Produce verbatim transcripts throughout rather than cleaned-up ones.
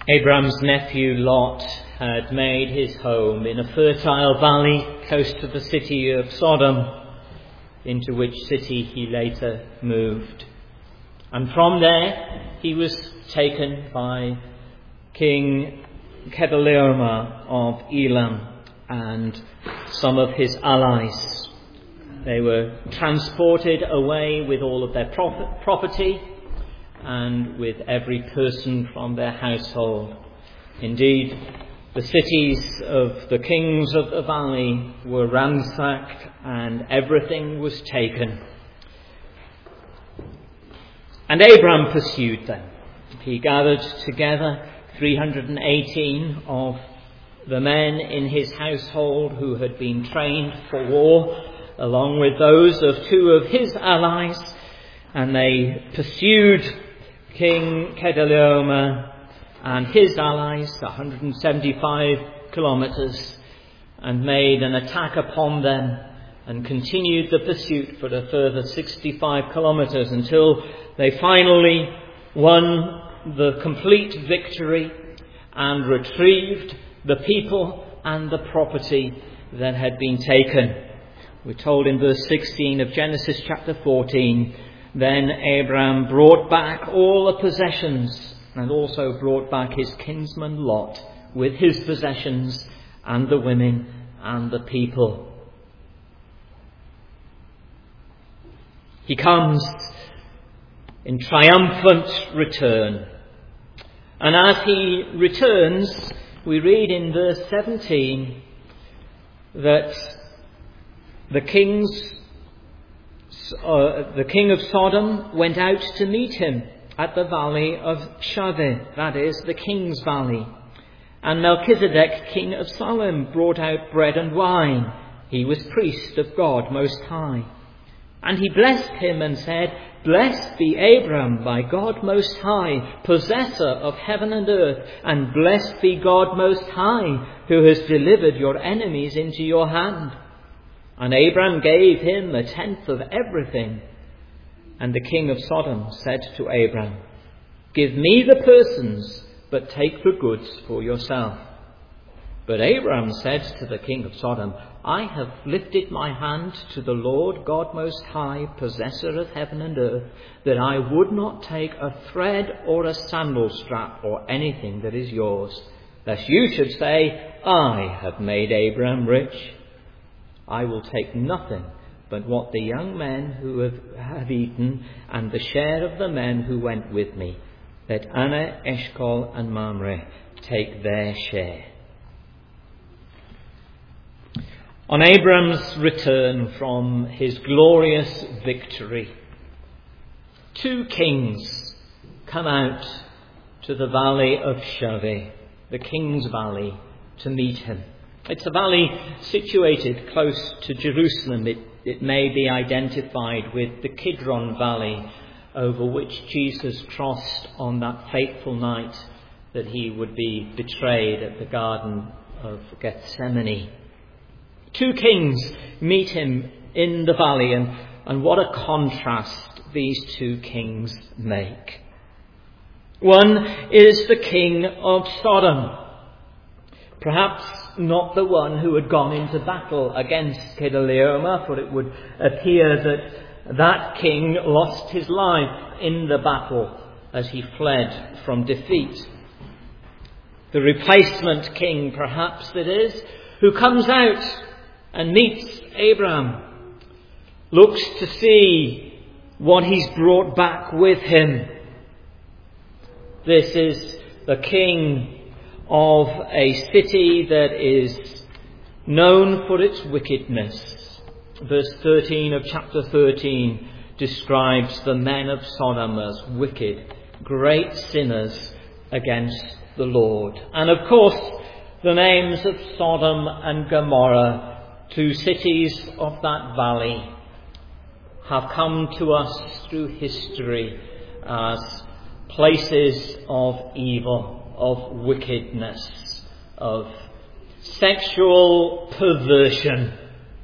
Abraham's nephew Lot had made his home in a fertile valley close to the city of Sodom, into which city he later moved. And from there he was taken by King Chedorlaomer of Elam and some of his allies. They were transported away with all of their property and with every person from their household. Indeed, the cities of the kings of the valley were ransacked and everything was taken. And Abraham pursued them. He gathered together three hundred eighteen of the men in his household who had been trained for war, along with those of two of his allies, and they pursued King Chedorlaomer and his allies one hundred seventy-five kilometres and made an attack upon them and continued the pursuit for a further sixty-five kilometres until they finally won the complete victory and retrieved the people and the property that had been taken. We're told in verse sixteen of Genesis chapter fourteen, then Abraham brought back all the possessions and also brought back his kinsman Lot with his possessions and the women and the people. He comes in triumphant return. And as he returns, we read in verse seventeen that the kings Uh, the king of Sodom went out to meet him at the valley of Shaveh, that is, the king's valley. And Melchizedek, king of Salem, brought out bread and wine. He was priest of God Most High. And he blessed him and said, Blessed be Abram by God Most High, possessor of heaven and earth, and blessed be God Most High, who has delivered your enemies into your hand. And Abram gave him a tenth of everything. And the king of Sodom said to Abram, Give me the persons, but take the goods for yourself. But Abram said to the king of Sodom, I have lifted my hand to the Lord God Most High, possessor of heaven and earth, that I would not take a thread or a sandal strap or anything that is yours, lest you should say, I have made Abram rich. I will take nothing but what the young men who have, have eaten and the share of the men who went with me. Let Anna, Eshcol and Mamre take their share. On Abram's return from his glorious victory, two kings come out to the valley of Shaveh, the king's valley, to meet him. It's a valley situated close to Jerusalem. It, it may be identified with the Kidron Valley, over which Jesus crossed on that fateful night that he would be betrayed at the Garden of Gethsemane. Two kings meet him in the valley, and, and what a contrast these two kings make. One is the king of Sodom, perhaps not the one who had gone into battle against Chedorlaomer, for it would appear that that king lost his life in the battle as he fled from defeat. The replacement king, perhaps it is, who comes out and meets Abraham, looks to see what he's brought back with him. This is the king of a city that is known for its wickedness. Verse thirteen of chapter thirteen describes the men of Sodom as wicked, great sinners against the Lord. And of course, the names of Sodom and Gomorrah, two cities of that valley, have come to us through history as places of evil, of wickedness, of sexual perversion.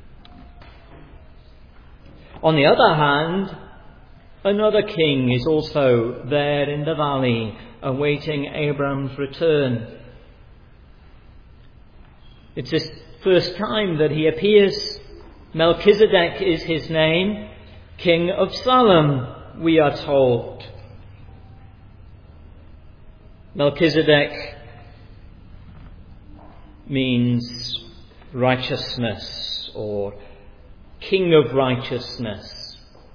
On the other hand, another king is also there in the valley, awaiting Abraham's return. It's the first time that he appears. Melchizedek is his name, King of Salem, we are told. Melchizedek means righteousness or king of righteousness.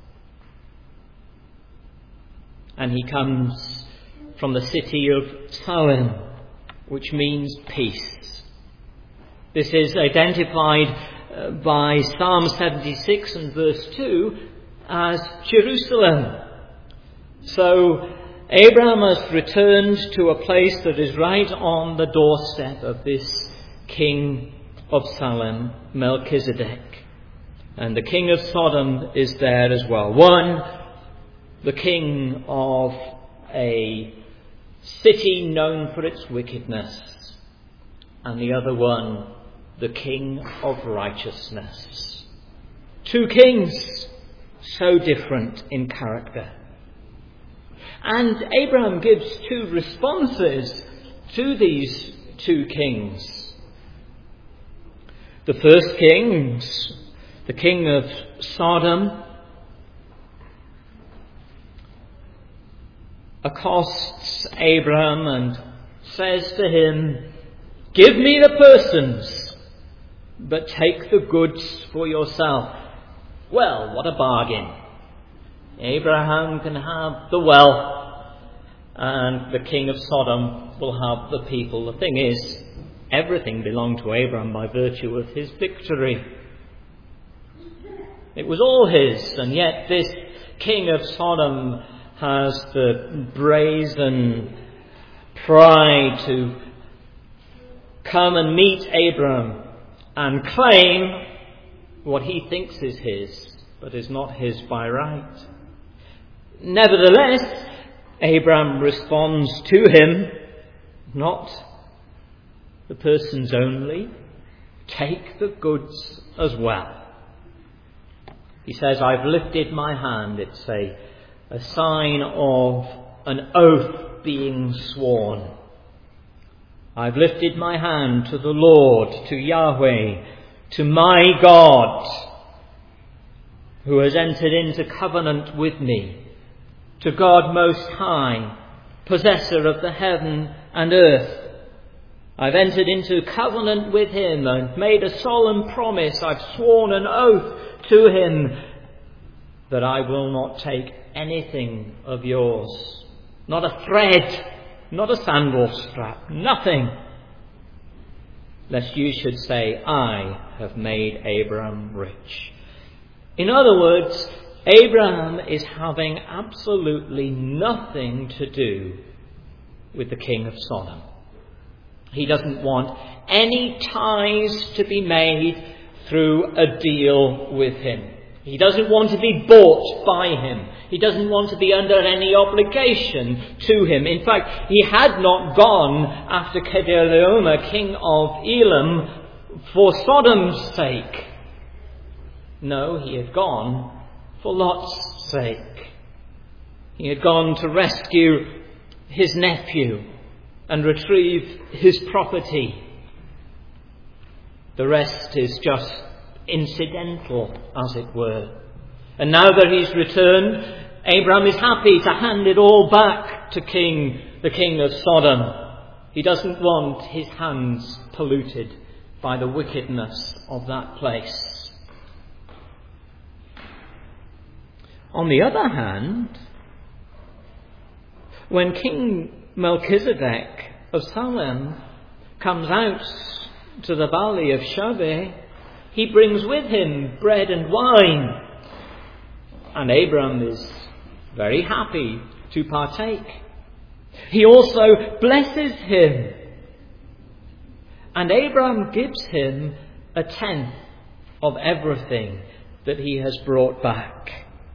And he comes from the city of Salem, which means peace. This is identified uh, by Psalm seventy-six and verse two as Jerusalem. So Abraham has returned to a place that is right on the doorstep of this king of Salem, Melchizedek. And the king of Sodom is there as well. One, the king of a city known for its wickedness. And the other one, the king of righteousness. Two kings, so different in character. And Abraham gives two responses to these two kings. The first king, the king of Sodom, accosts Abraham and says to him, "Give me the persons, but take the goods for yourself." Well, what a bargain. Abraham can have the wealth, and the king of Sodom will have the people. The thing is, everything belonged to Abraham by virtue of his victory. It was all his, and yet this king of Sodom has the brazen pride to come and meet Abraham and claim what he thinks is his, but is not his by right. Nevertheless, Abraham responds to him, not the persons only, take the goods as well. He says, "I've lifted my hand." It's a, a sign of an oath being sworn. "I've lifted my hand to the Lord, to Yahweh, to my God, who has entered into covenant with me, to God Most High, possessor of the heaven and earth. I've entered into covenant with him and made a solemn promise. I've sworn an oath to him that I will not take anything of yours. Not a thread, not a sandal strap, nothing. Lest you should say, I have made Abraham rich." In other words, Abraham is having absolutely nothing to do with the king of Sodom. He doesn't want any ties to be made through a deal with him. He doesn't want to be bought by him. He doesn't want to be under any obligation to him. In fact, he had not gone after Kedorlaomer, king of Elam, for Sodom's sake. No, he had gone for Lot's sake. He had gone to rescue his nephew and retrieve his property. The rest is just incidental, as it were. And now that he's returned, Abraham is happy to hand it all back to King, the king of Sodom. He doesn't want his hands polluted by the wickedness of that place. On the other hand, when King Melchizedek of Salem comes out to the valley of Shaveh, he brings with him bread and wine. And Abraham is very happy to partake. He also blesses him. And Abraham gives him a tenth of everything that he has brought back.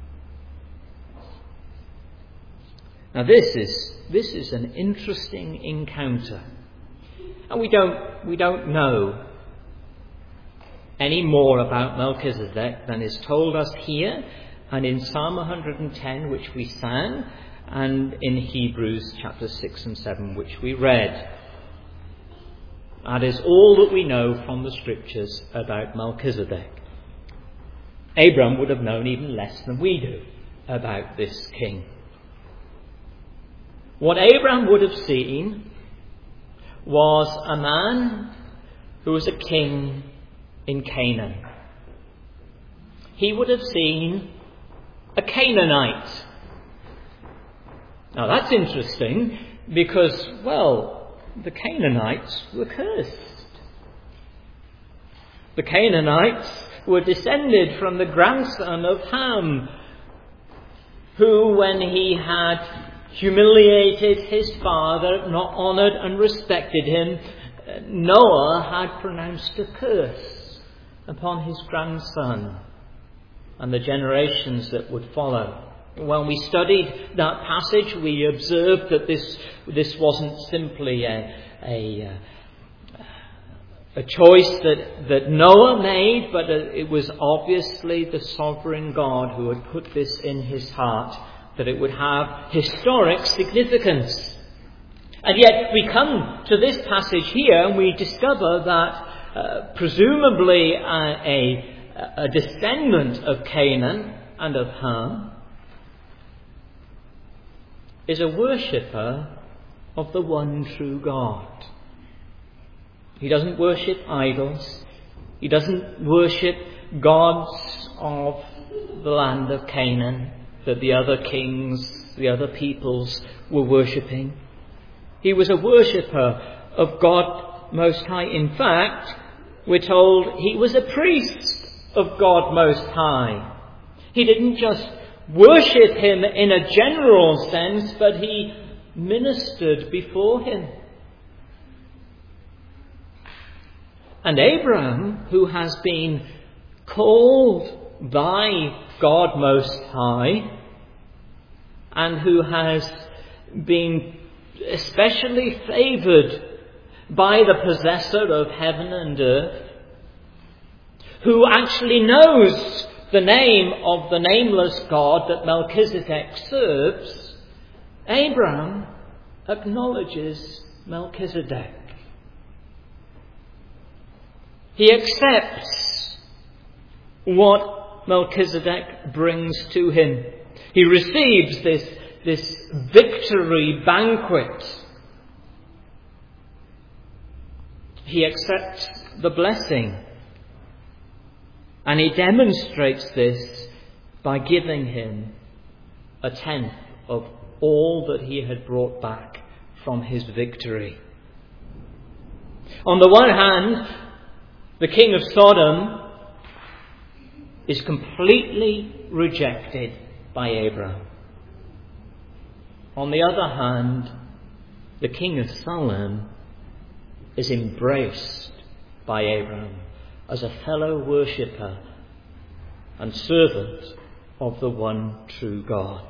Now this is this is an interesting encounter. And we don't we don't know any more about Melchizedek than is told us here and in Psalm one hundred ten, which we sang, and in Hebrews chapter six and seven, which we read. That is all that we know from the Scriptures about Melchizedek. Abram would have known even less than we do about this king. What Abram would have seen was a man who was a king in Canaan. He would have seen a Canaanite. Now that's interesting because, well, the Canaanites were cursed. The Canaanites were descended from the grandson of Ham, who, when he had humiliated his father, not honoured and respected him, Noah had pronounced a curse upon his grandson and the generations that would follow. When we studied that passage, we observed that this this wasn't simply a a, a choice that, that Noah made, but it was obviously the sovereign God who had put this in his heart, that it would have historic significance. And yet we come to this passage here and we discover that uh, presumably a, a, a descendant of Canaan and of Ham is a worshipper of the one true God. He doesn't worship idols. He doesn't worship gods of the land of Canaan that the other kings, the other peoples were worshipping. He was a worshipper of God Most High. In fact, we're told he was a priest of God Most High. He didn't just worship him in a general sense, but he ministered before him. And Abraham, who has been called by God Most High, and who has been especially favoured by the possessor of heaven and earth, who actually knows the name of the nameless God that Melchizedek serves, Abraham acknowledges Melchizedek. He accepts what Melchizedek brings to him. He receives this, this victory banquet. He accepts the blessing. And he demonstrates this by giving him a tenth of all that he had brought back from his victory. On the one hand, the king of Sodom is completely rejected by Abraham. On the other hand, the king of Salem is embraced by Abraham as a fellow worshipper and servant of the one true God.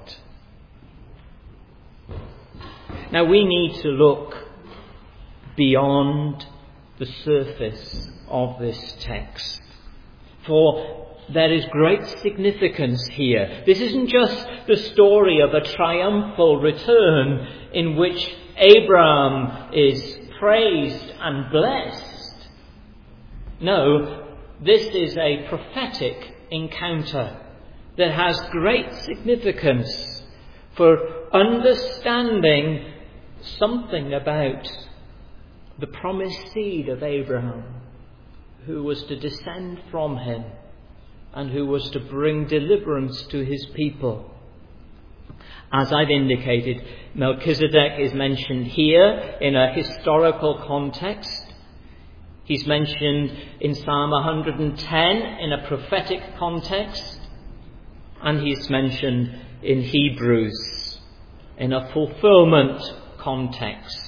Now we need to look beyond the surface of this text, for there is great significance here. This isn't just the story of a triumphal return in which Abraham is praised and blessed. No, this is a prophetic encounter that has great significance for understanding something about the promised seed of Abraham, who was to descend from him and who was to bring deliverance to his people. As I've indicated, Melchizedek is mentioned here in a historical context. He's mentioned in Psalm one hundred ten in a prophetic context. And he's mentioned in Hebrews in a fulfillment context.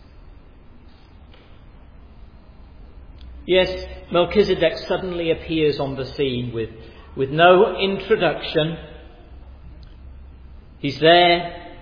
Yes, Melchizedek suddenly appears on the scene with, with no introduction. He's there.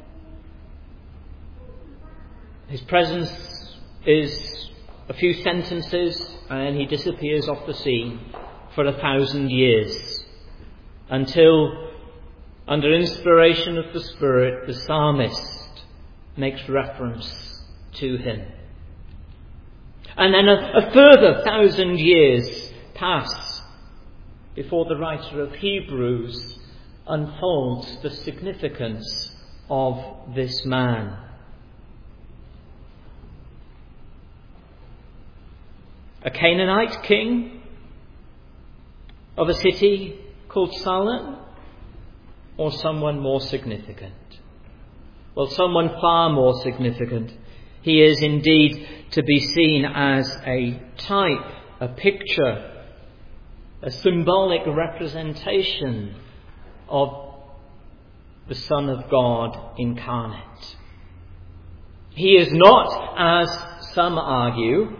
His presence is a few sentences and then he disappears off the scene for a thousand years until under inspiration of the Spirit, the psalmist makes reference to him. And then a, a further thousand years pass before the writer of Hebrews unfolds the significance of this man. A Canaanite king of a city called Salem, or someone more significant? Well, someone far more significant. He is indeed to be seen as a type, a picture, a symbolic representation of the Son of God incarnate. He is not, as some argue,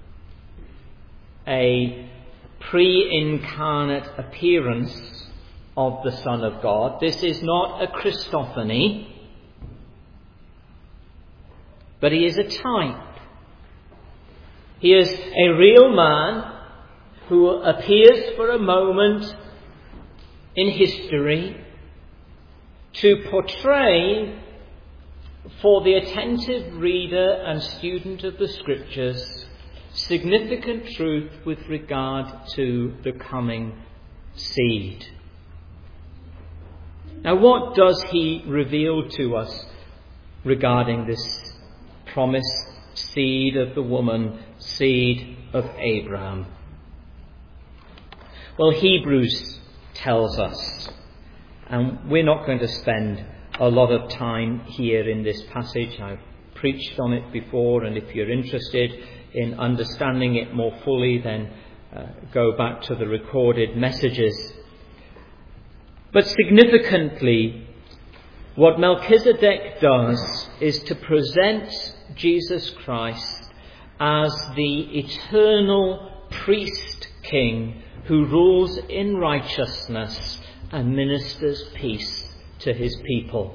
a pre-incarnate appearance of the Son of God. This is not a Christophany, but he is a type. He is a real man who appears for a moment in history to portray for the attentive reader and student of the Scriptures significant truth with regard to the coming seed. Now, what does he reveal to us regarding this promised seed of the woman, seed of Abraham? Well, Hebrews tells us, and we're not going to spend a lot of time here in this passage. I've preached on it before, and if you're interested in understanding it more fully, then uh, go back to the recorded messages. But significantly, what Melchizedek does is to present Jesus Christ as the eternal priest king who rules in righteousness and ministers peace to his people.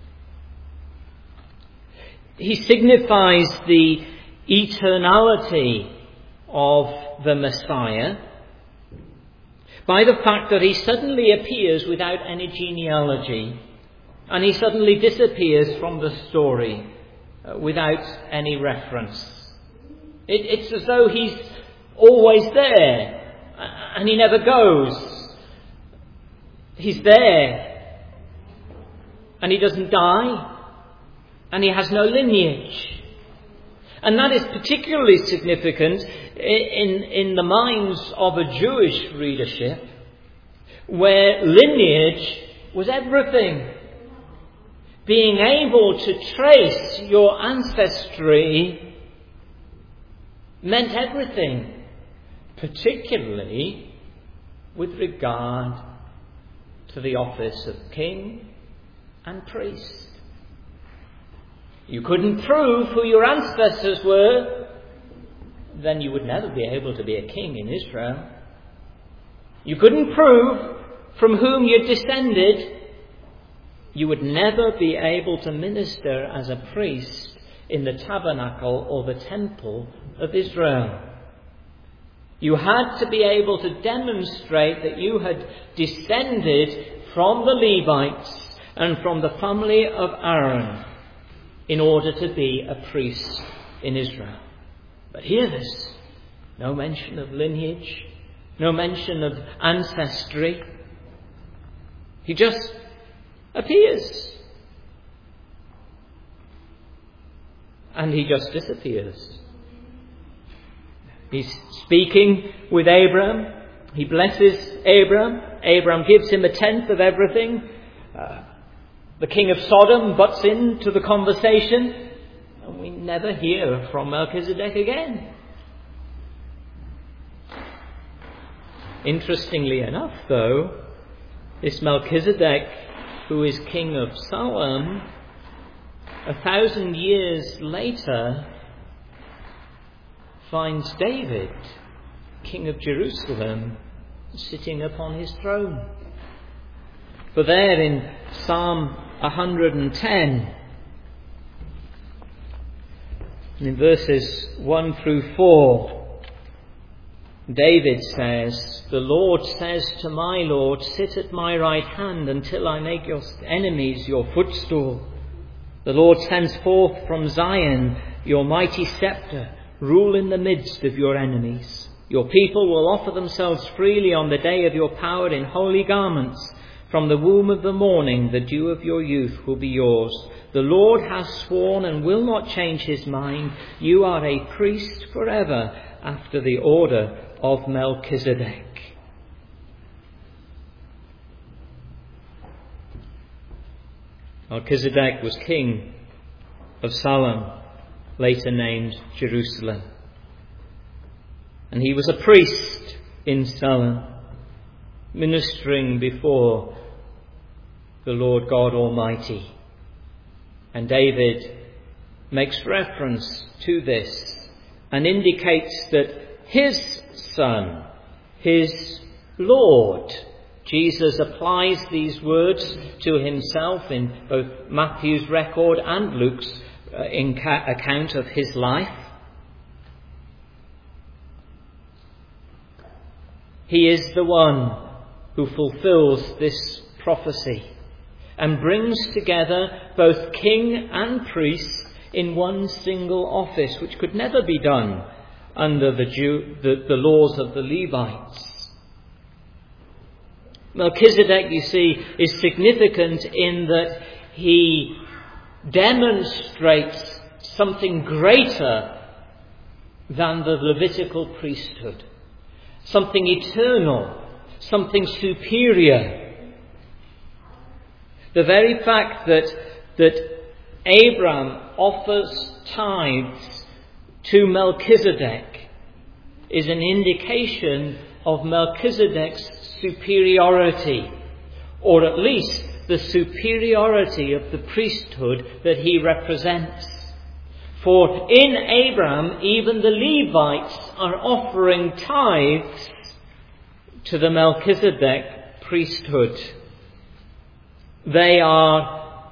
He signifies the eternality of the Messiah by the fact that he suddenly appears without any genealogy, and he suddenly disappears from the story uh, without any reference. It, it's as though he's always there, and he never goes. He's there, and he doesn't die, and he has no lineage. And that is particularly significant in, in the minds of a Jewish readership, where lineage was everything. Being able to trace your ancestry meant everything, particularly with regard to the office of king and priest. You couldn't prove who your ancestors were, then you would never be able to be a king in Israel. You couldn't prove from whom you descended, you would never be able to minister as a priest in the tabernacle or the temple of Israel. You had to be able to demonstrate that you had descended from the Levites and from the family of Aaron in order to be a priest in Israel. But here there's no mention of lineage, no mention of ancestry. He just appears. And he just disappears. He's speaking with Abraham. He blesses Abraham. Abraham gives him a tenth of everything. Uh, the king of Sodom butts into the conversation, and we never hear from Melchizedek again. Interestingly enough, though, this Melchizedek, who is king of Salem, a thousand years later finds David, king of Jerusalem, sitting upon his throne. For there in Psalm one hundred ten, in verses one through four, David says, "The Lord says to my Lord, sit at my right hand until I make your enemies your footstool. The Lord sends forth from Zion your mighty scepter. Rule in the midst of your enemies. Your people will offer themselves freely on the day of your power in holy garments. From the womb of the morning, the dew of your youth will be yours. The Lord has sworn and will not change his mind. You are a priest forever after the order of Melchizedek." Melchizedek was king of Salem, later named Jerusalem. And he was a priest in Salem, ministering before the Lord God Almighty. And David makes reference to this and indicates that his son, his Lord, Jesus applies these words to himself in both Matthew's record and Luke's uh, in ca- account of his life. He is the one who fulfills this prophecy and brings together both king and priest in one single office, which could never be done under the, Jew, the, the laws of the Levites. Melchizedek, you see, is significant in that he demonstrates something greater than the Levitical priesthood, something eternal, something superior. The very fact that, that Abram offers tithes to Melchizedek is an indication of Melchizedek's superiority, or at least the superiority of the priesthood that he represents. For in Abram, even the Levites are offering tithes to the Melchizedek priesthood. They are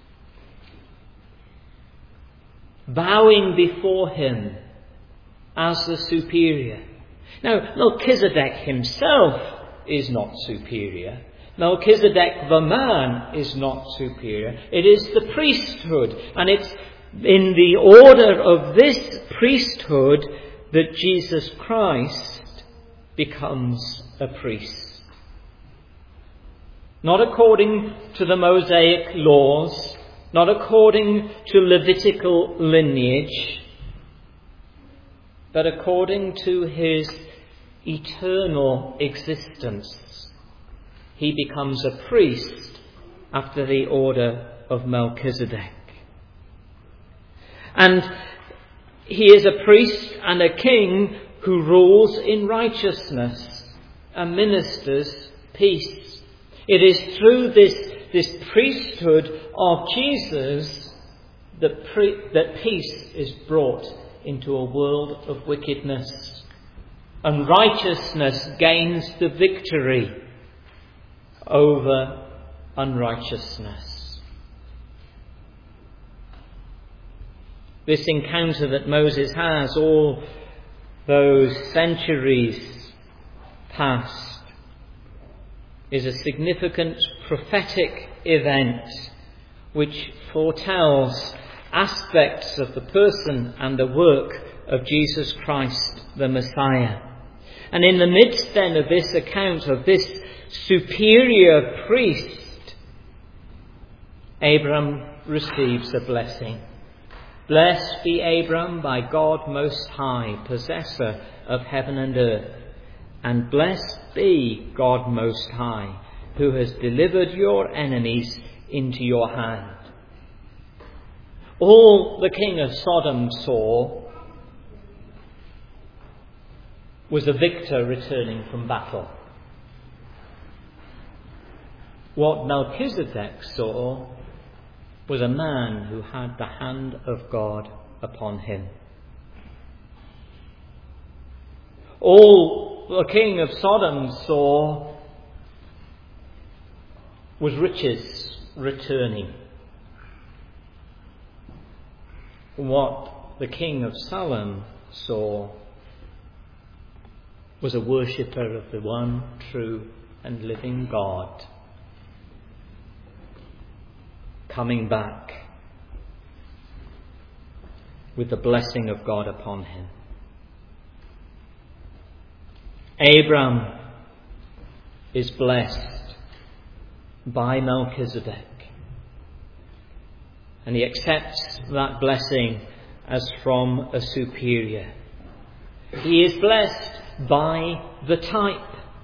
bowing before him as the superior. Now, Melchizedek himself is not superior. Melchizedek the man is not superior. It is the priesthood, and it's in the order of this priesthood that Jesus Christ becomes a priest. Not according to the Mosaic laws, not according to Levitical lineage, but according to his eternal existence. He becomes a priest after the order of Melchizedek. And he is a priest and a king who rules in righteousness and ministers peace. It is through this, this priesthood of Jesus that, pre, that peace is brought into a world of wickedness, and righteousness gains the victory over unrighteousness. This encounter that Moses has all those centuries past is a significant prophetic event which foretells aspects of the person and the work of Jesus Christ the Messiah. And in the midst then of this account of this superior priest, Abram receives a blessing. Blessed be Abram by God Most High, possessor of heaven and earth. And blessed be God Most High, who has delivered your enemies into your hand. All the king of Sodom saw was a victor returning from battle. What Melchizedek saw was a man who had the hand of God upon him. All the king of Sodom saw was riches returning. What the king of Salem saw was a worshipper of the one true and living God, coming back with the blessing of God upon him. Abram is blessed by Melchizedek, and he accepts that blessing as from a superior. He is blessed by the type,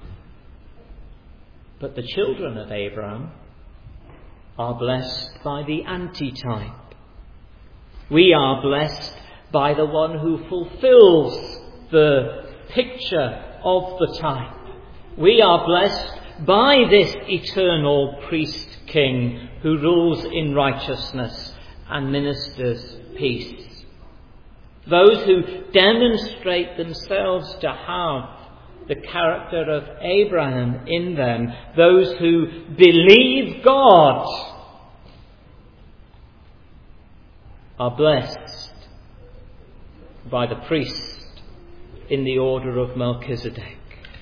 but the children of Abraham are blessed by the antitype. We are blessed by the one who fulfills the picture of the type. We are blessed by this eternal priest king who rules in righteousness and ministers peace. Those who demonstrate themselves to have the character of Abraham in them, those who believe God, are blessed by the priest in the order of Melchizedek.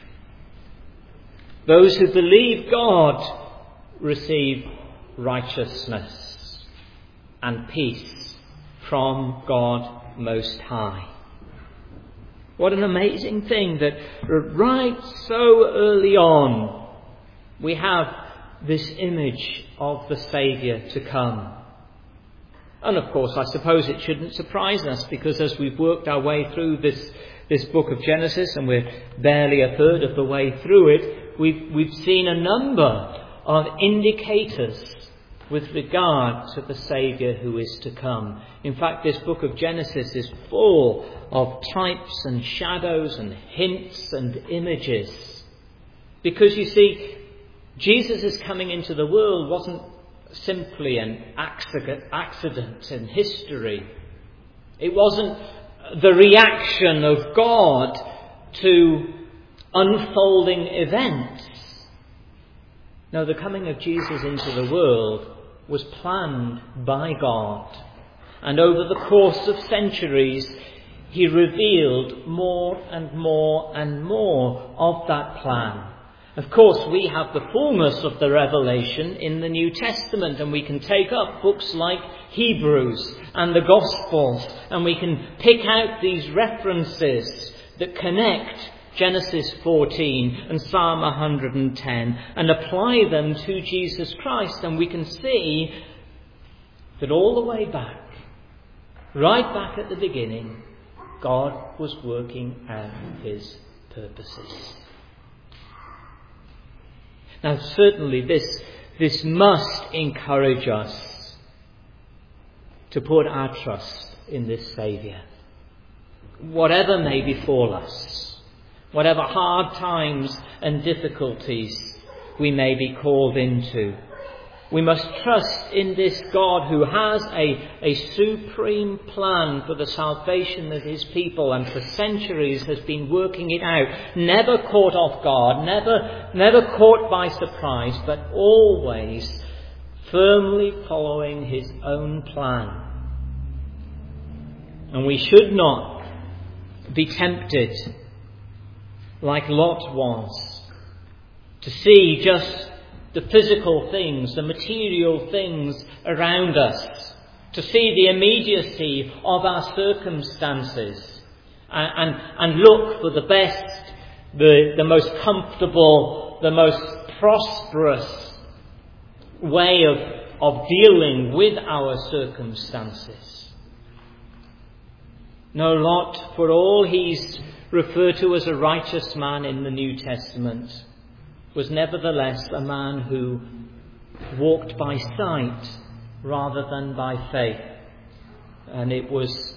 Those who believe God receive righteousness and peace from God Most High. What an amazing thing that right so early on we have this image of the Saviour to come. And of course, I suppose it shouldn't surprise us, because as we've worked our way through this, this book of Genesis, and we're barely a third of the way through it, we've, we've seen a number of indicators with regard to the Saviour who is to come. In fact, this book of Genesis is full of types and shadows and hints and images. Because you see, Jesus' coming into the world wasn't simply an accident, accident in history. It wasn't the reaction of God to unfolding events. No, the coming of Jesus into the world was planned by God. And over the course of centuries, he revealed more and more and more of that plan. Of course, we have the fullness of the revelation in the New Testament, and we can take up books like Hebrews and the Gospels, and we can pick out these references that connect Genesis fourteen and Psalm one hundred ten and apply them to Jesus Christ, and we can see that all the way back, right back at the beginning, God was working out his purposes. Now, certainly this, this must encourage us to put our trust in this Saviour. Whatever may befall us, whatever hard times and difficulties we may be called into, we must trust in this God who has a, a supreme plan for the salvation of his people, and for centuries has been working it out, never caught off guard, never, never caught by surprise, but always firmly following his own plan. And we should not be tempted, like Lot was, to see just the physical things, the material things around us, to see the immediacy of our circumstances, and, and, and look for the best, the, the most comfortable, the most prosperous way of, of dealing with our circumstances. No, Lot, for all he's referred to as a righteous man in the New Testament, was nevertheless a man who walked by sight rather than by faith. And it was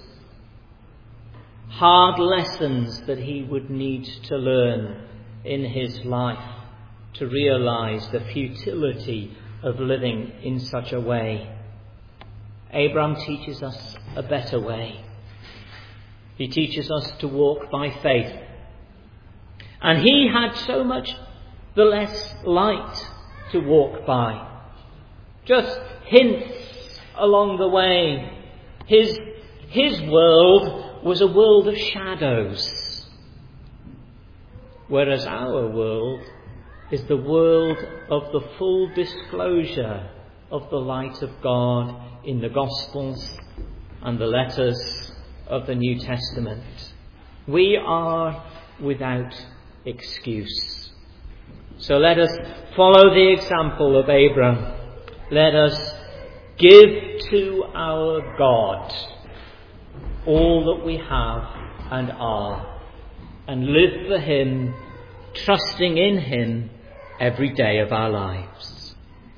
hard lessons that he would need to learn in his life to realize the futility of living in such a way. Abraham teaches us a better way. He teaches us to walk by faith. And he had so much the less light to walk by. Just hints along the way. His, his world was a world of shadows. whereas our world is the world of the full disclosure of the light of God in the Gospels and the letters of the New Testament. We are without excuse. So let us follow the example of Abram. Let us give to our God all that we have and are, and live for him, trusting in him every day of our lives.